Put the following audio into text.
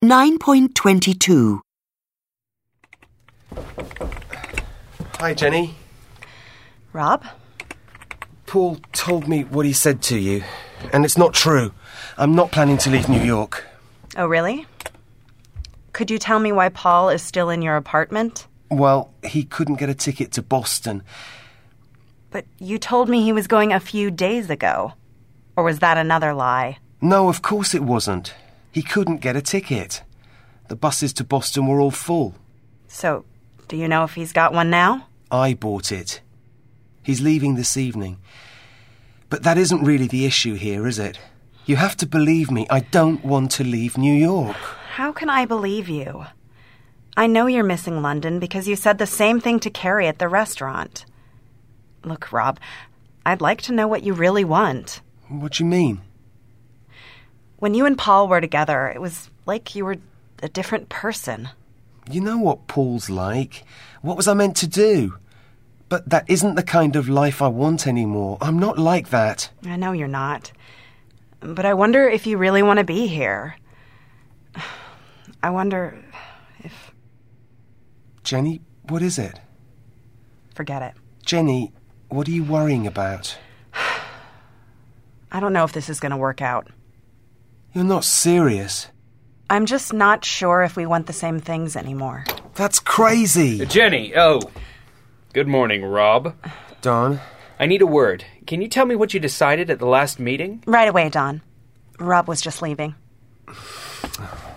9.22. Hi, Jenny. Rob? Paul told me what he said to you, and it's not true. I'm not planning to leave New York. Oh, really? Could you tell me why Paul is still in your apartment? Well, he couldn't get a ticket to Boston. But you told me he was going a few days ago. Or was that another lie? No, of course it wasn't. He couldn't get a ticket. The buses to Boston were all full. So, do you know if he's got one now? I bought it. He's leaving this evening. But that isn't really the issue here, is it? You have to believe me, I don't want to leave New York. How can I believe you? I know you're missing London because you said the same thing to Carrie at the restaurant. Look, Rob, I'd like to know what you really want. What do you mean? When you and Paul were together, it was like you were a different person. You know what Paul's like. What was I meant to do? But that isn't the kind of life I want anymore. I'm not like that. I know you're not. But I wonder if you really want to be here. I wonder if... Jenny, what is it? Forget it. Jenny, what are you worrying about? I don't know if this is going to work out. You're not serious. I'm just not sure if we want the same things anymore. That's crazy. Jenny, good morning, Rob. Don? I need a word. Can you tell me what you decided at the last meeting? Right away, Don. Rob was just leaving.